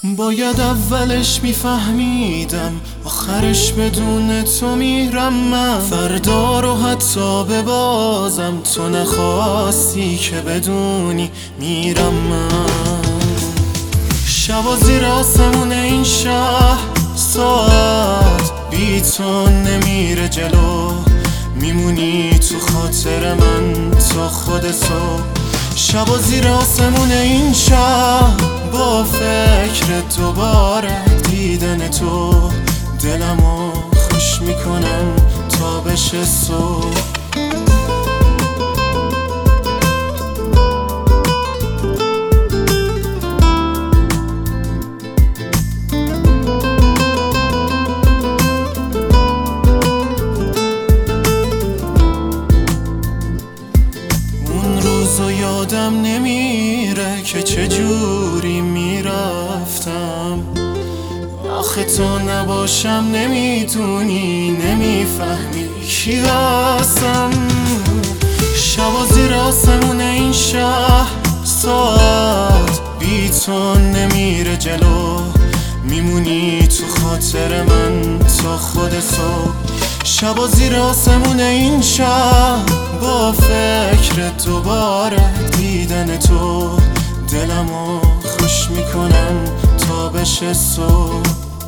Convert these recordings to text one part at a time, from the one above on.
باید اولش میفهمیدم آخرش بدون تو میرم من. فردا رو حتی ببازم تو نخواستی که بدونی میرم من. شبا زیر آسمون این شهر ساعت بی تو نمیره جلو، میمونی تو خاطر من تا خود صبح. شبا زیر آسمون این شهر با فکر دوباره دیدن تو، دلمو خوش میکنم تا بشه صبح. یادم نمیره که چجوری میرفتم. آخه تو نباشم نمیدونی نمیفهمی کی هستم. شبا زیر آسمون این شهر ساعت بی تو نمیره جلو، میمونی تو خاطر من تا خود صبح. شبا زیر آسمون این شهر با فکر دوباره دیدن تو، دلمو خوش میکنم تا بشه صبح.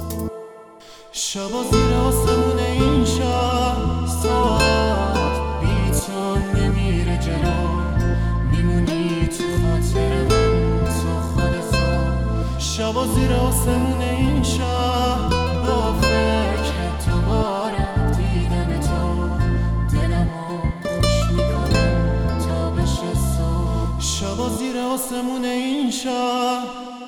شبا زیر آسمون این شهر ساعت بی تو نمیره جلو، میمونی تو خاطر من تا خود صبح. شبا زیر آسمون این شهر با فکر دوباره دیدن تو، دلمو خوش میکنم تا بشه صبح. شبا زیر آسمون این شهر